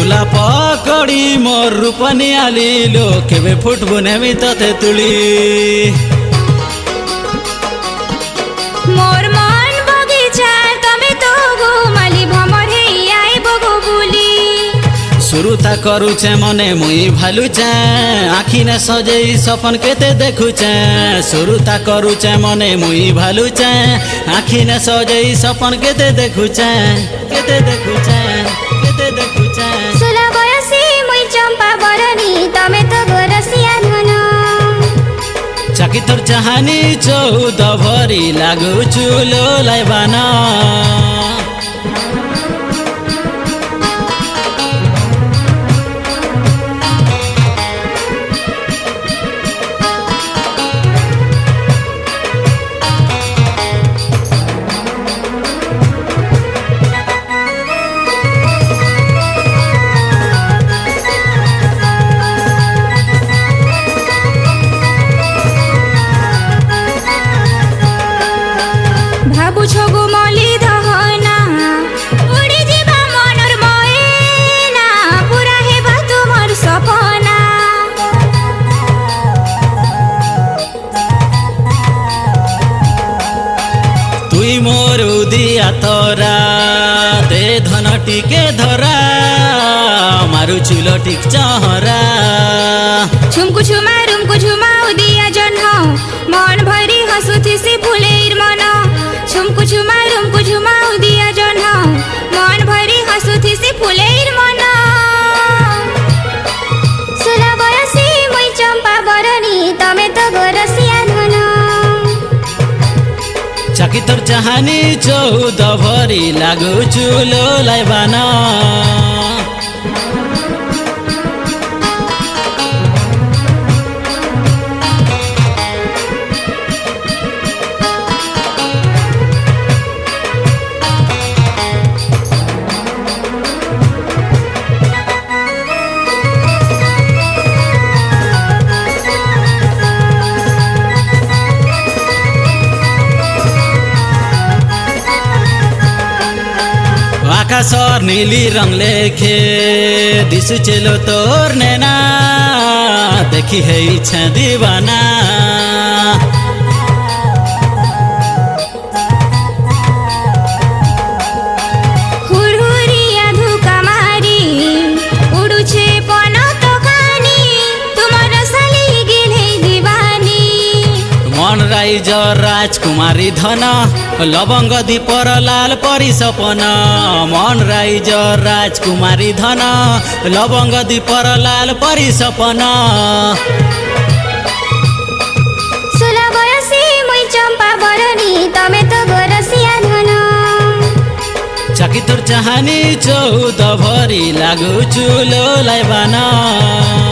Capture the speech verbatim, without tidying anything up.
तुला पकड़ी मोर रूपनी आली लो केबे फुटबु नेमी तते तुली मोर मन बगीचा तमे तो घुमाली भमर हे आई बगो बुली शुरू था करूचे मने मुई भालुचे आखी ने सजेई सपन केते देखुचे शुरू था करूचे मने मुई भालुचे आखी ने सजेई सपन केते देखुचे केते देखुचे केते देखुचे सोला बयसी मुई चंपा बरनी तमे तो गोरसिया धन चाकी तोर चाहानी चौद भरी लागु चुलो लाइबाना छगु मली दहना उड़ी जीवा मनर मयना पूरा हेबा तुमर सपना तुई मोर उदिया तोरा दे धन टिके धरा मारु चुलो टिक चहरा छुमकु छुमा रुमकु छुमा उदिया जन्ह मन भरी हसुथिसी फुलेर मन छुमकु छुमा रुमकु छुमा उदिया जन्ह मन भरी हसुथिसी फुलेर मन सोला बयसी मुई चंपा बरनी तमे तो गोरसिया धन चाकी तोर चाहानी चौद भरी लागु चुलो लाइबाना आकाश और नीली रंग लेखे दिसु चलो तोर नैना देखी है इच्छा दीवाना हुरहुरिया धुका मारी उडुछे पन तो खानी तुमर साली गिले दीवानी मन राइजर राजकुमारी धन लवंग दीपर लाल परी सपन मन राइजर राजकुमारी धन लवंग दीपर लाल परी सपन सोला बयसी मुई चंपा बरनी तमे तो गोरसिया धन चाकी तोर चाहानी चौद भरी लागु चुलो लाइबाना।